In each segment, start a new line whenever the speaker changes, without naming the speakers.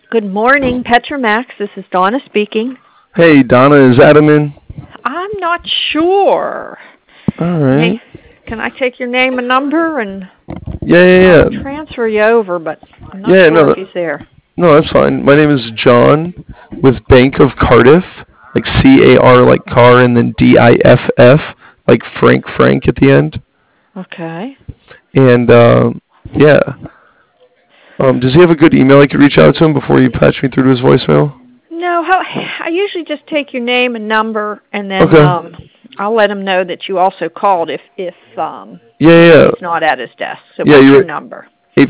Good morning, Petromax. This is Donna speaking.
Hey, Donna, is Adam in?
I'm not sure.
All right.
Can I take your name and number and
Yeah.
I'll transfer you over, but I'm not sure if he's there.
No, that's fine. My name is John with Bank of Cardiff, like C-A-R like car and then D-I-F-F, like Frank at the end.
Okay.
And, yeah. Does he have a good email I could reach out to him before you patch me through to his voicemail?
No, I usually just take your name and number, and then I'll let him know that you also called if he's not at his desk. So what's your number?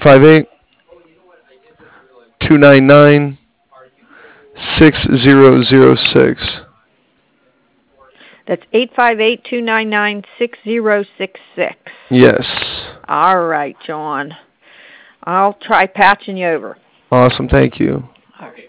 858-299-6006.
That's 858-299-6066.
Yes.
All right, John. I'll try patching you over.
Awesome, thank you.
All right.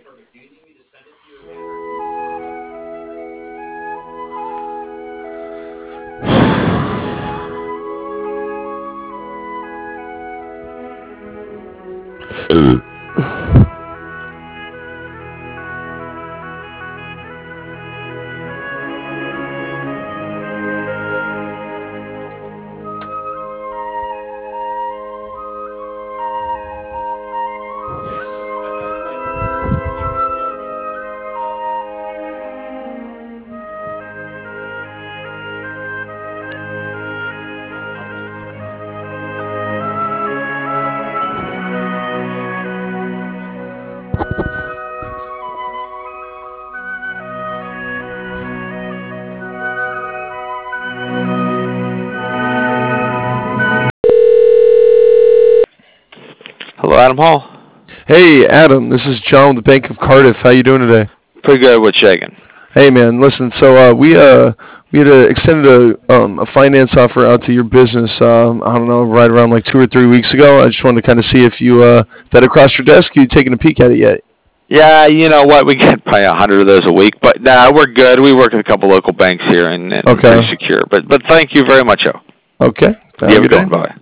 Hello, Adam Hall.
Hey, Adam. This is John with the Bank of Cardiff. How you doing today?
Pretty good. What's shaking?
Hey, man. Listen. So we had extended a finance offer out to your business. I don't know, right around like 2 or 3 weeks ago. I just wanted to kind of see if you that across your desk. You taken a peek at it yet?
Yeah, you know what? We get probably 100 of those a week, but we're good. We work with a couple local banks here and pretty secure. But thank you very much, Joe.
Okay.
You have a good one. Bye.